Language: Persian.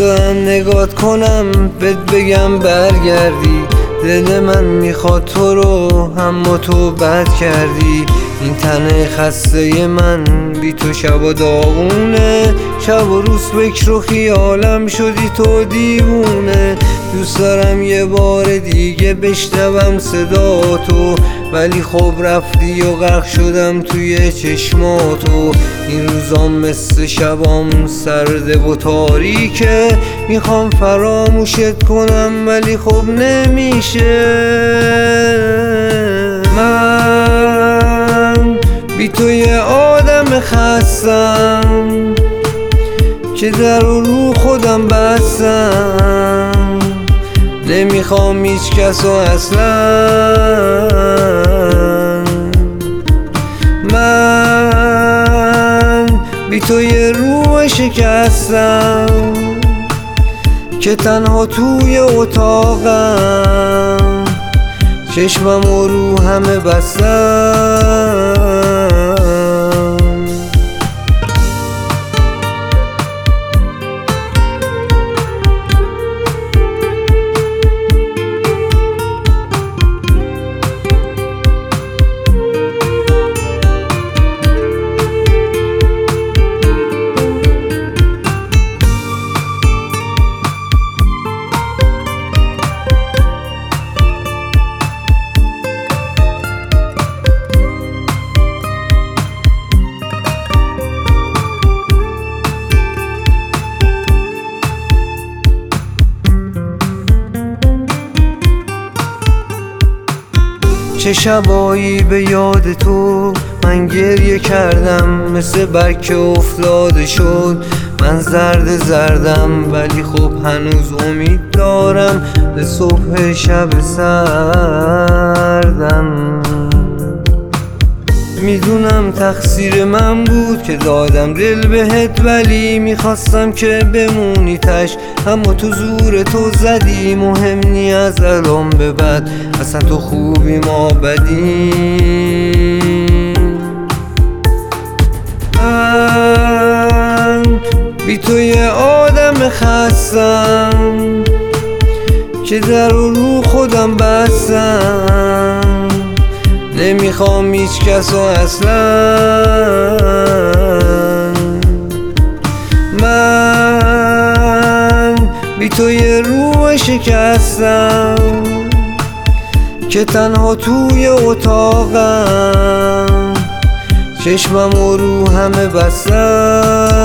دارم نگات کنم بهت بگم برگردی. دل من میخواد تو رو اما تو بد کردی. این تن خسته من بی تو شب و داغونه، شب و روز فکر و خیالم شدی تو دیوونه. دوست دارم یه بار دیگه بشنوم صدا تو، ولی خب رفتی و غرق شدم توی چشماتو. این روزام مثل شبام سرده و تاریکه، میخوام فراموشت کنم ولی خب نمیشه. من بی تو یه آدم خستم که در رو خودم بستم. نمیخوام هیچ کس رو اصلا. من بی تو یه روح شکستم که تنها توی اتاقم، چشمم و رو همه بستم. چه شبایی به یاد تو من گریه کردم، مثل برگ که افتاده شد. من زردم ولی خب هنوز امید دارم به صبح شب سردم. میدونم تقصیر من بود که دادم دل بهت، ولی میخواستم که بمونی تش، اما تو زور تو زدی. مهم نی از الان به بعد، اصلا تو خوبی ما بدی. من بی تو یه آدم خستم که در رو خودم بستم. نمیخوام هیچ کس رو اصلا. من بی تو یه روح شکستم که تنها توی اتاقم، چشمم و رو همه بستم.